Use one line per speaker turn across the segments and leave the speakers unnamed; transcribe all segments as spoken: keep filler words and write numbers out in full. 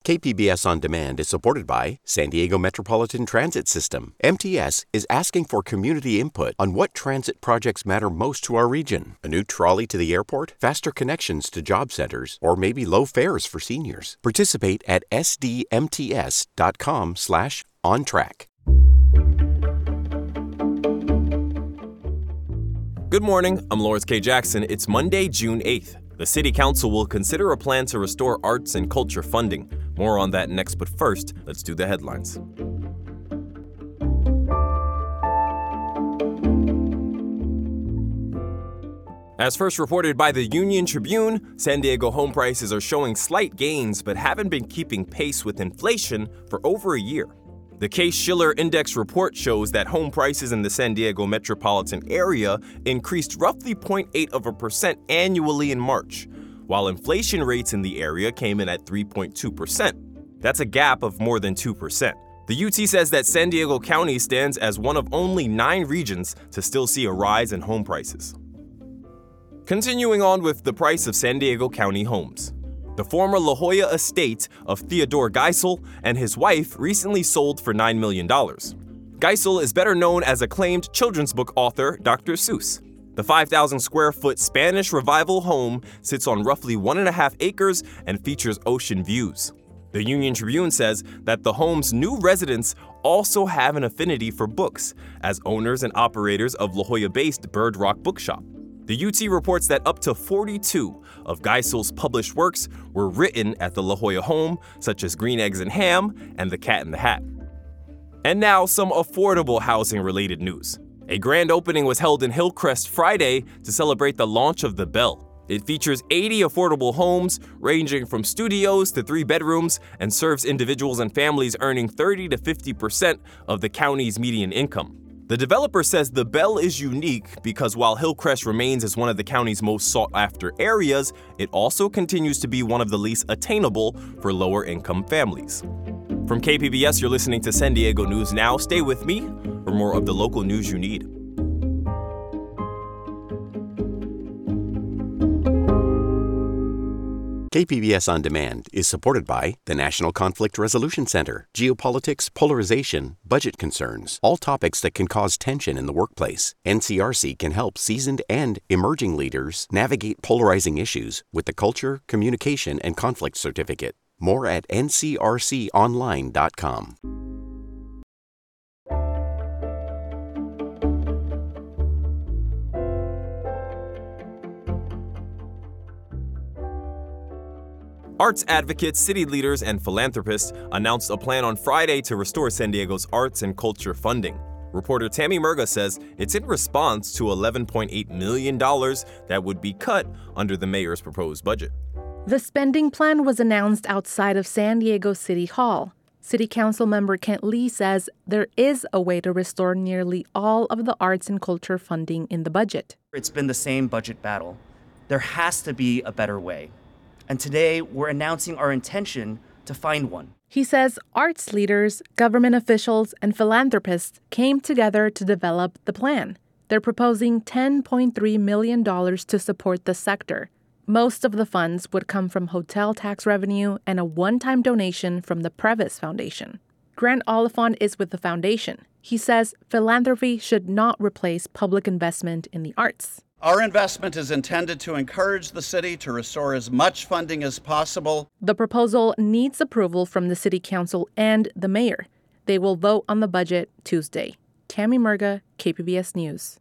K P B S On Demand is supported by San Diego Metropolitan Transit System. M T S is asking for community input on what transit projects matter most to our region. A new trolley to the airport, faster connections to job centers, or maybe low fares for seniors. Participate at s d m t s dot com slash on track.
Good morning, I'm Lawrence K. Jackson. It's Monday, June eighth. The City Council will consider a plan to restore arts and culture funding. More on that next, but first, let's do the headlines. As first reported by the Union Tribune, San Diego home prices are showing slight gains but haven't been keeping pace with inflation for over a year. The Case-Shiller Index report shows that home prices in the San Diego metropolitan area increased roughly zero point eight of a percent annually in March, while inflation rates in the area came in at three point two percent. That's a gap of more than two percent. The U T says that San Diego County stands as one of only nine regions to still see a rise in home prices. Continuing on with the price of San Diego County homes. The former La Jolla estate of Theodore Geisel and his wife recently sold for nine million dollars. Geisel is better known as acclaimed children's book author Doctor Seuss. The five thousand square foot Spanish Revival home sits on roughly one and a half acres and features ocean views. The Union Tribune says that the home's new residents also have an affinity for books, as owners and operators of La Jolla-based Bird Rock Bookshop. The U T reports that up to forty-two of Geisel's published works were written at the La Jolla home, such as Green Eggs and Ham and The Cat in the Hat. And now some affordable housing-related news. A grand opening was held in Hillcrest Friday to celebrate the launch of The Bell. It features eighty affordable homes, ranging from studios to three bedrooms, and serves individuals and families earning thirty to fifty percent of the county's median income. The developer says The Bell is unique because while Hillcrest remains as one of the county's most sought-after areas, it also continues to be one of the least attainable for lower-income families. From K P B S, you're listening to San Diego News Now. Stay with me for more of the local news you need.
K P B S On Demand is supported by the National Conflict Resolution Center, geopolitics, polarization, budget concerns, all topics that can cause tension in the workplace. N C R C can help seasoned and emerging leaders navigate polarizing issues with the Culture, Communication, and Conflict Certificate. More at n c r c online dot com.
Arts advocates, city leaders, and philanthropists announced a plan on Friday to restore San Diego's arts and culture funding. Reporter Tammy Murga says it's in response to eleven point eight million dollars that would be cut under the mayor's proposed budget.
The spending plan was announced outside of San Diego City Hall. City Council member Kent Lee says there is a way to restore nearly all of the arts and culture funding in the budget.
It's been the same budget battle. There has to be a better way. And today, we're announcing our intention to find one.
He says arts leaders, government officials, and philanthropists came together to develop the plan. They're proposing ten point three million dollars to support the sector. Most of the funds would come from hotel tax revenue and a one-time donation from the Previs Foundation. Grant Oliphant is with the foundation. He says philanthropy should not replace public investment in the arts.
Our investment is intended to encourage the city to restore as much funding as possible.
The proposal needs approval from the City Council and the mayor. They will vote on the budget Tuesday. Tammy Murga, K P B S News.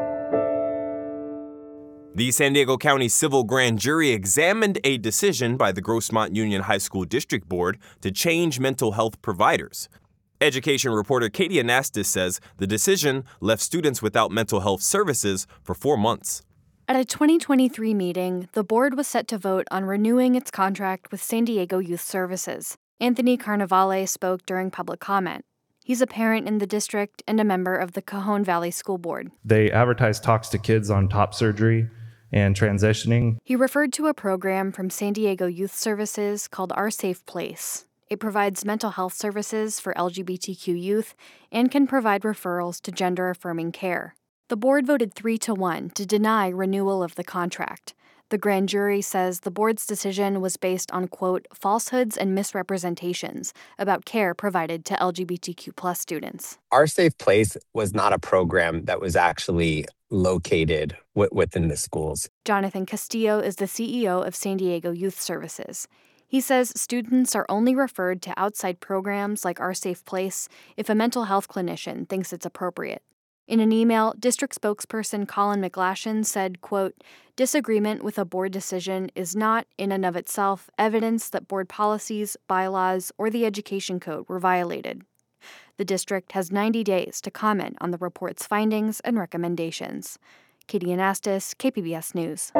The San Diego County Civil Grand Jury examined a decision by the Grossmont Union High School District Board to change mental health providers. Education reporter Katie Anastas says the decision left students without mental health services for four months.
At a twenty twenty-three meeting, the board was set to vote on renewing its contract with San Diego Youth Services. Anthony Carnevale spoke during public comment. He's a parent in the district and a member of the Cajon Valley School Board.
They advertise talks to kids on top surgery and transitioning.
He referred to a program from San Diego Youth Services called Our Safe Place. It provides mental health services for L G B T Q youth and can provide referrals to gender-affirming care. The board voted three to one to deny renewal of the contract. The grand jury says the board's decision was based on, quote, falsehoods and misrepresentations about care provided to L G B T Q plus students.
Our Safe Place was not a program that was actually located w- within the schools.
Jonathan Castillo is the C E O of San Diego Youth Services. He says students are only referred to outside programs like Our Safe Place if a mental health clinician thinks it's appropriate. In an email, district spokesperson Colin McGlashan said, quote, disagreement with a board decision is not, in and of itself, evidence that board policies, bylaws, or the education code were violated. The district has ninety days to comment on the report's findings and recommendations. Katie Anastas, K P B S News.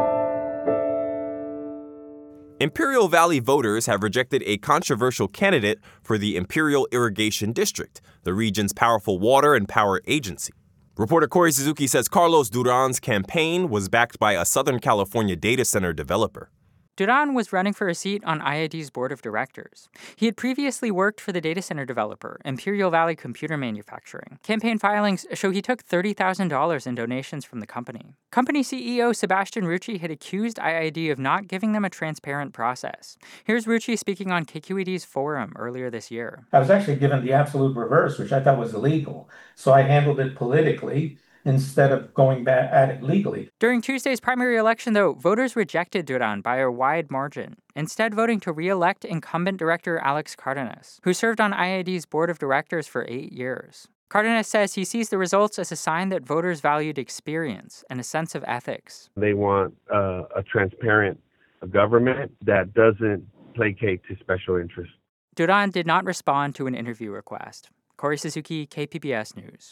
Imperial Valley voters have rejected a controversial candidate for the Imperial Irrigation District, the region's powerful water and power agency. Reporter Corey Suzuki says Carlos Duran's campaign was backed by a Southern California data center developer.
Duran was running for a seat on I I D's board of directors. He had previously worked for the data center developer, Imperial Valley Computer Manufacturing. Campaign filings show he took thirty thousand dollars in donations from the company. Company C E O Sebastian Rucci had accused I I D of not giving them a transparent process. Here's Rucci speaking on K Q E D's forum earlier this year.
I was actually given the absolute reverse, which I thought was illegal. So I handled it politically instead of going back at it legally.
During Tuesday's primary election, though, voters rejected Duran by a wide margin, instead voting to re-elect incumbent director Alex Cardenas, who served on I I D's board of directors for eight years. Cardenas says he sees the results as a sign that voters valued experience and a sense of ethics.
They want uh, a transparent government that doesn't placate to special interests.
Duran did not respond to an interview request. Corey Suzuki, K P B S News.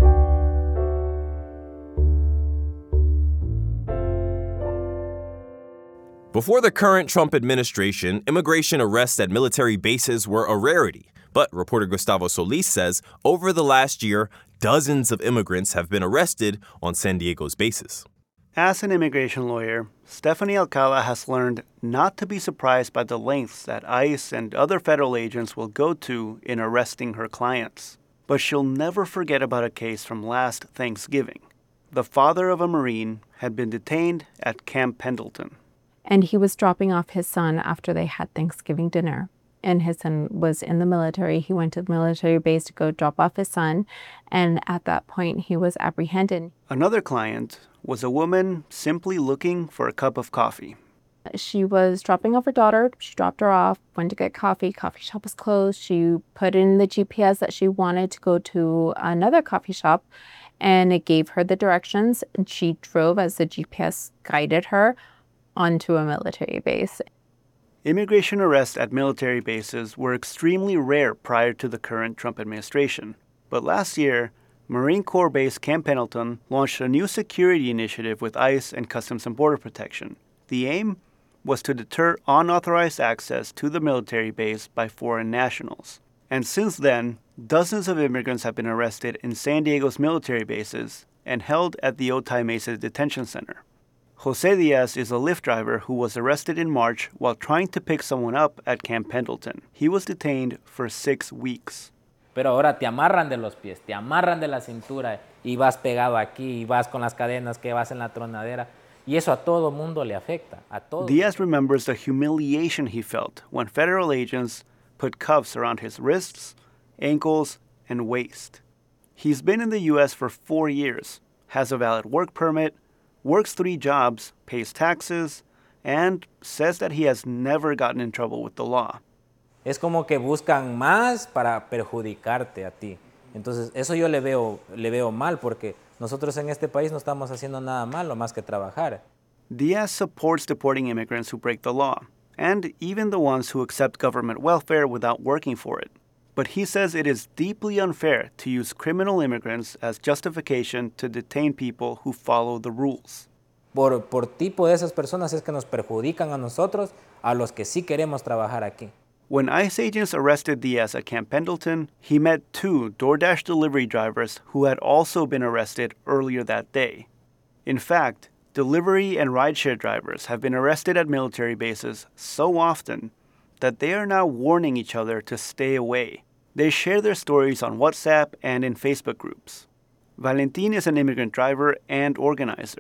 Before the current Trump administration, immigration arrests at military bases were a rarity. But reporter Gustavo Solis says over the last year, dozens of immigrants have been arrested on San Diego's bases.
As an immigration lawyer, Stephanie Alcala has learned not to be surprised by the lengths that ICE and other federal agents will go to in arresting her clients. But she'll never forget about a case from last Thanksgiving. The father of a Marine had been detained at Camp Pendleton.
And he was dropping off his son after they had Thanksgiving dinner. And his son was in the military. He went to the military base to go drop off his son. And at that point, he was apprehended.
Another client was a woman simply looking for a cup of coffee.
She was dropping off her daughter. She dropped her off, went to get coffee. Coffee shop was closed. She put in the G P S that she wanted to go to another coffee shop. And it gave her the directions. And she drove as the G P S guided her onto a military base.
Immigration arrests at military bases were extremely rare prior to the current Trump administration. But last year, Marine Corps Base Camp Pendleton launched a new security initiative with ICE and Customs and Border Protection. The aim was to deter unauthorized access to the military base by foreign nationals. And since then, dozens of immigrants have been arrested in San Diego's military bases and held at the Otay Mesa Detention Center. Jose Diaz is a Lyft driver who was arrested in March while trying to pick someone up at Camp Pendleton. He was detained for six weeks.
Pero ahora te amarran de los pies, te amarran de la cintura y vas pegado aquí y vas con las cadenas que vas en la tronadera. Y eso a todo mundo le afecta, a todo.
Diaz remembers the humiliation he felt when federal agents put cuffs around his wrists, ankles, and waist. He's been in the U S for four years, has a valid work permit, works three jobs, pays taxes, and says that he has never gotten in trouble with the law.
Es como que buscan más para perjudicarte a ti. Entonces, eso yo le veo, le veo mal porque nosotros en este país no estamos haciendo nada malo más que trabajar.
Diaz supports deporting immigrants who break the law, and even the ones who accept government welfare without working for it. But he says it is deeply unfair to use criminal immigrants as justification to detain people who follow the rules.
Por, por tipo de esas personas es que nos perjudican a nosotros, a los que sí queremos trabajar aquí.
When ICE agents arrested Diaz at Camp Pendleton, he met two DoorDash delivery drivers who had also been arrested earlier that day. In fact, delivery and rideshare drivers have been arrested at military bases so often that they are now warning each other to stay away. They share their stories on WhatsApp and in Facebook groups. Valentin is an immigrant driver and organizer.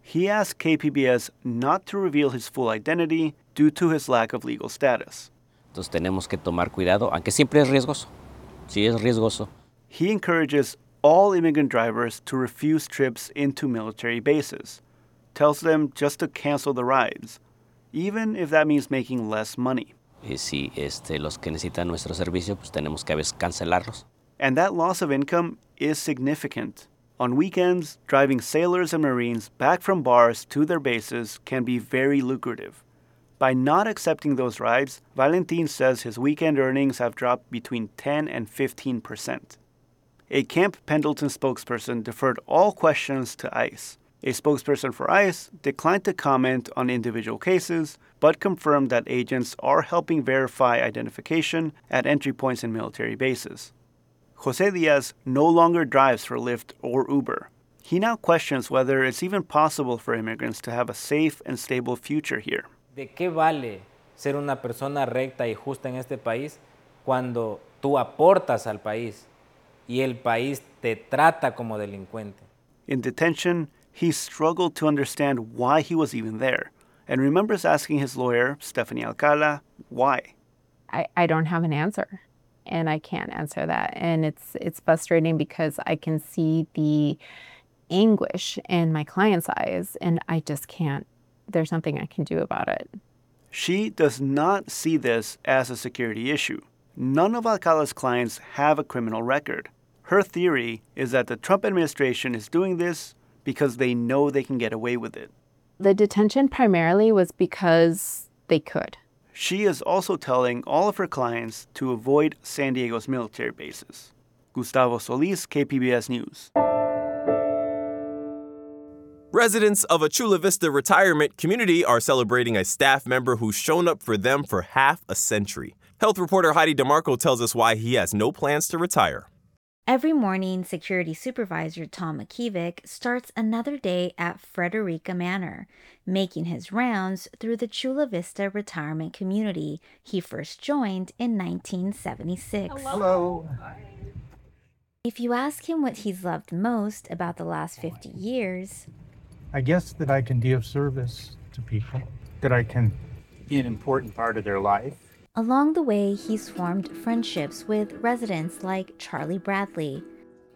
He asked K P B S not to reveal his full identity due to his lack of legal status.
Entonces tenemos que tomar cuidado, aunque siempre es riesgoso. Sí es riesgoso.
He encourages all immigrant drivers to refuse trips into military bases, tells them just to cancel the rides, even if that means making less money.
Y si este, los que necesitan nuestro servicio, pues tenemos que a veces cancelarlos.
And that loss of income is significant. On weekends, driving sailors and Marines back from bars to their bases can be very lucrative. By not accepting those rides, Valentin says his weekend earnings have dropped between ten and fifteen percent. A Camp Pendleton spokesperson deferred all questions to ICE. A spokesperson for ICE declined to comment on individual cases, but confirmed that agents are helping verify identification at entry points in military bases. Jose Diaz no longer drives for Lyft or Uber. He now questions whether it's even possible for immigrants to have a safe and stable future here.
¿De qué vale ser una persona recta y justa en este país cuando tú aportas al país y el país te trata como delincuente?
In detention, he struggled to understand why he was even there and remembers asking his lawyer, Stephanie Alcala, why.
I, I don't have an answer, and I can't answer that. And it's it's frustrating because I can see the anguish in my client's eyes, and I just can't. There's nothing I can do about it.
She does not see this as a security issue. None of Alcala's clients have a criminal record. Her theory is that the Trump administration is doing this because they know they can get away with it.
The detention primarily was because they could.
She is also telling all of her clients to avoid San Diego's military bases. Gustavo Solis, K P B S News.
Residents of a Chula Vista retirement community are celebrating a staff member who's shown up for them for half a century. Health reporter Heidi DeMarco tells us why he has no plans to retire.
Every morning, Security Supervisor Tom McKeevick starts another day at Frederica Manor, making his rounds through the Chula Vista retirement community he first joined in nineteen seventy-six.
Hello.
If you ask him what he's loved most about the last fifty years,
I guess that I can be of service to people, that I can be an important part of their life.
along the way he's formed friendships with residents like Charlie Bradley.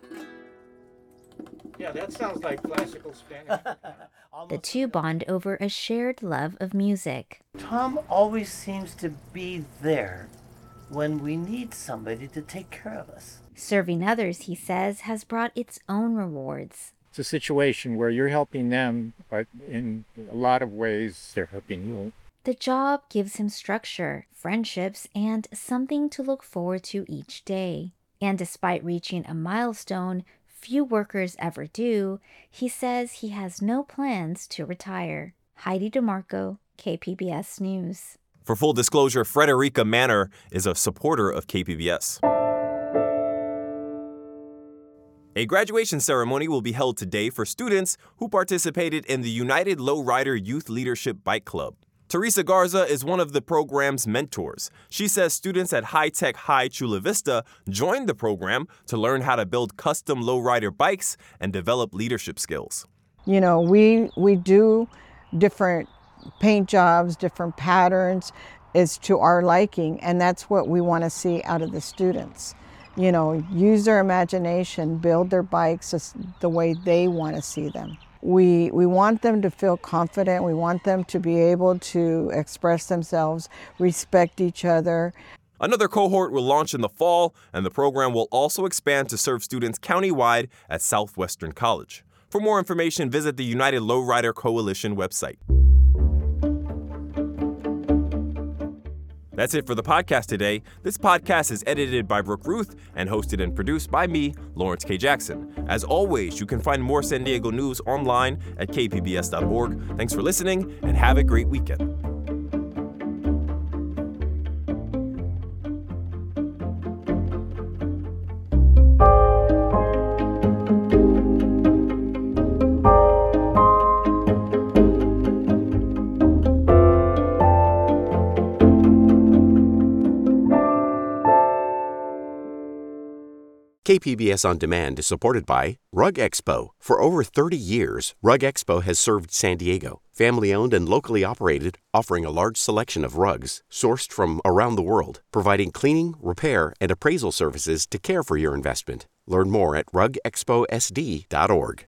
Yeah, that sounds like classical Spanish.
The two bond over a shared love of music.
Tom always seems to be there when we need somebody to take care of us.
Serving others, he says, has brought its own rewards.
It's a situation where you're helping them, but in a lot of ways, they're helping you.
The job gives him structure, friendships, and something to look forward to each day. And despite reaching a milestone few workers ever do, he says he has no plans to retire. Heidi DeMarco, K P B S News.
For full disclosure, Frederica Manor is a supporter of K P B S. A graduation ceremony will be held today for students who participated in the United Lowrider Youth Leadership Bike Club. Teresa Garza is one of the program's mentors. She says students at High Tech High Chula Vista joined the program to learn how to build custom lowrider bikes and develop leadership skills.
You know, we we do different paint jobs, different patterns is to our liking, and that's what we want to see out of the students. You know, use their imagination, build their bikes the way they want to see them. We, we want them to feel confident. We want them to be able to express themselves, respect each other.
Another cohort will launch in the fall, and the program will also expand to serve students countywide at Southwestern College. For more information, visit the United Lowrider Coalition website. That's it for the podcast today. This podcast is edited by Brooke Ruth and hosted and produced by me, Lawrence K. Jackson. As always, you can find more San Diego news online at k p b s dot org. Thanks for listening, and have a great weekend.
K P B S On Demand is supported by Rug Expo. For over thirty years, Rug Expo has served San Diego. Family-owned and locally operated, offering a large selection of rugs sourced from around the world, providing cleaning, repair, and appraisal services to care for your investment. Learn more at rug expo s d dot org.